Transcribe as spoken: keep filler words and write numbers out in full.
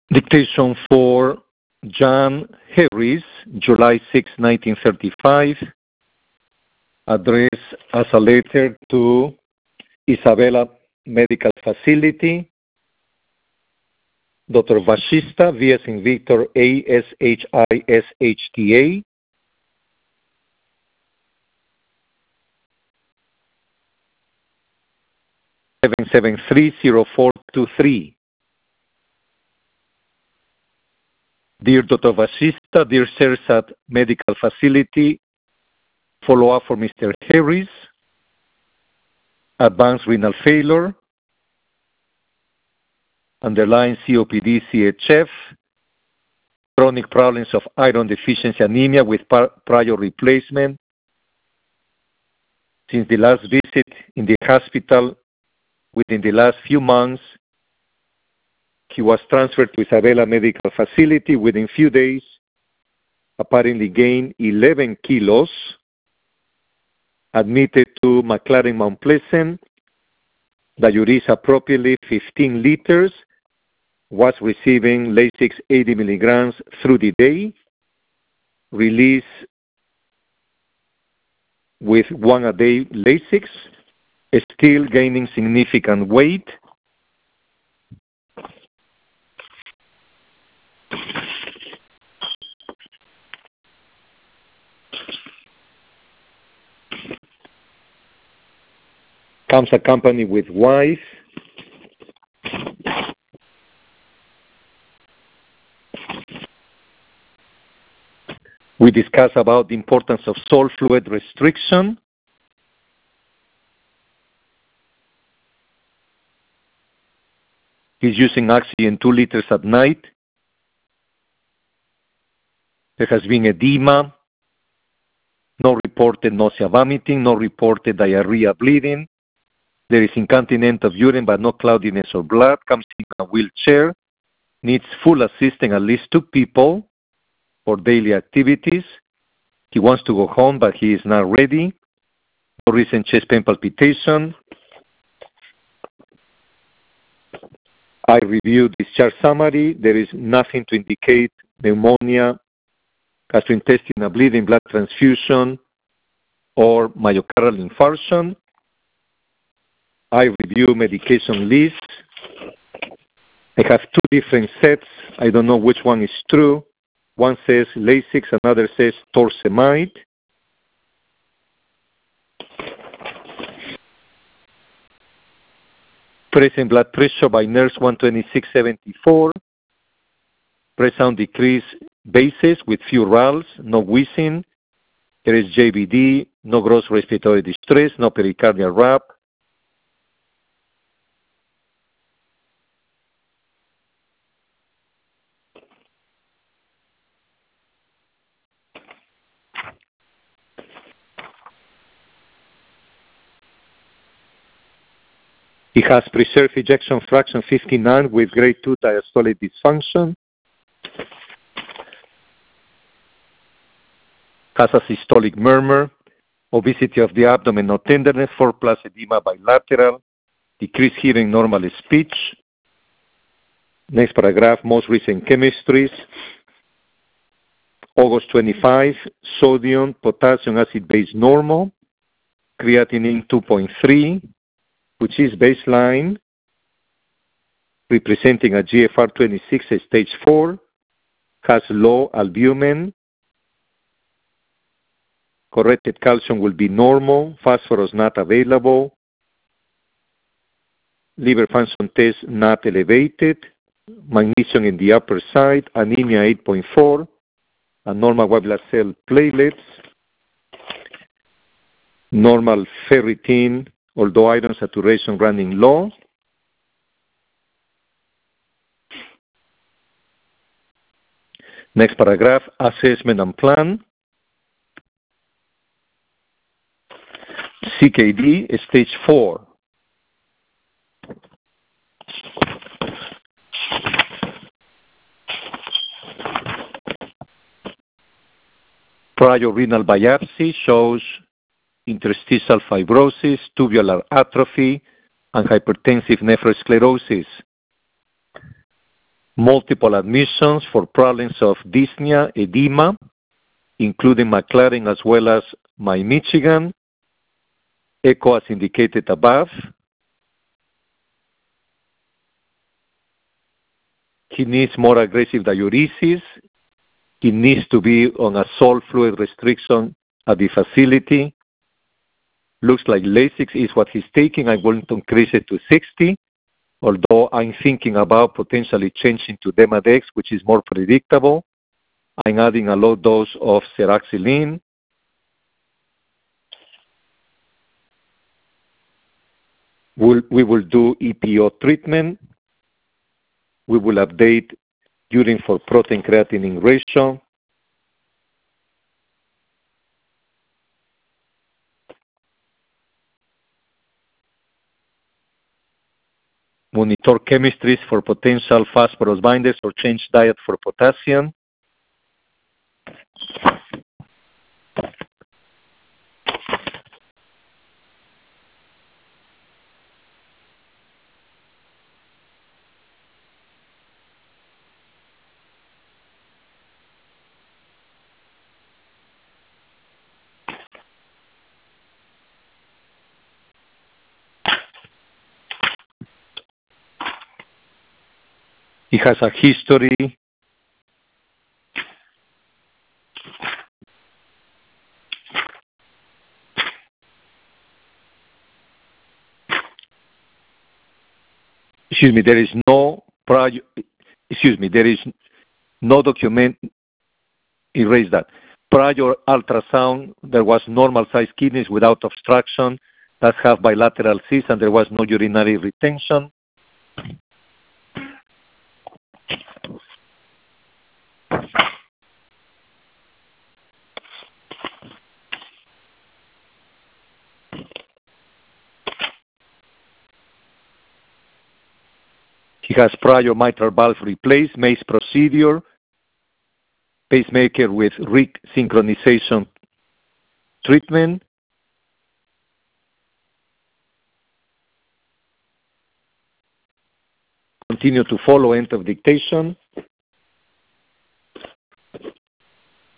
Dictation for John Harris, July sixth, nineteen thirty-five, addressed as a letter to Isabella Medical Facility, Doctor Vashista, V as in Victor, A S H I S H T A, seven seven three zero four two three. Dear Doctor Vashista, dear CERSAT Medical Facility, follow-up for Mister Harris, advanced renal failure, underlying C O P D C H F, chronic problems of iron deficiency anemia with prior replacement. Since the last visit in the hospital within the last few months, he was transferred to Isabella Medical Facility. Within few days, apparently gained eleven kilos, admitted to McLaren Mount Pleasant, diuresis appropriately fifteen liters, was receiving Lasix eighty milligrams through the day, released with one a day Lasix, still gaining significant weight. Comes accompanied with wife. We discuss about the importance of salt fluid restriction. He's using oxygen two liters at night. There has been edema, no reported nausea, vomiting, no reported diarrhea, bleeding. There is incontinence of urine but no cloudiness or blood, comes in a wheelchair, needs full assisting at least two people for daily activities. He wants to go home but he is not ready. No recent chest pain palpitation. I reviewed discharge summary. There is nothing to indicate pneumonia, gastrointestinal bleeding, blood transfusion, or myocardial infarction. I review medication list. I have two different sets. I don't know which one is true. One says Lasix, another says torsemide. Present blood pressure by nurse one twenty-six seventy-four. Present decreased basis with few rals, no wheezing. There is J V D, no gross respiratory distress, no pericardial rap. He has preserved ejection fraction fifty-nine with grade two diastolic dysfunction. Has a systolic murmur, obesity of the abdomen, no tenderness, four plus edema bilateral, decreased hearing, normal speech. Next paragraph, most recent chemistries. August twenty-fifth, sodium, potassium, acid base normal, creatinine two point three, which is baseline, representing a G F R twenty-six stage four, has low albumin. Corrected calcium will be normal, phosphorus not available, liver function test not elevated, magnesium in the upper side, anemia eight point four, and normal white blood cell platelets, normal ferritin, although iron saturation running low. Next paragraph, assessment and plan. C K D, stage four. Prior renal biopsy shows interstitial fibrosis, tubular atrophy, and hypertensive nephrosclerosis. multiple admissions for problems of dyspnea, edema, including McLaren as well as my Michigan. Echo as indicated above. He needs more aggressive diuresis. He needs to be on a salt fluid restriction at the facility. Looks like Lasix is what he's taking. I'm going to increase it to sixty, although I'm thinking about potentially changing to Demodex, which is more predictable. I'm adding a low dose of Seraxilin. We'll, we will do E P O treatment. We will update urine for protein creatinine ratio. Monitor chemistries for potential phosphorus binders or change diet for potassium. He has a history excuse me, there is no prior, excuse me, there is no document, erase that. Prior ultrasound, there was normal-sized kidneys without obstruction that have bilateral cysts, and there was no urinary retention. He has prior mitral valve replaced, MACE procedure, pacemaker with R I C synchronization treatment. Continue to follow, end of dictation.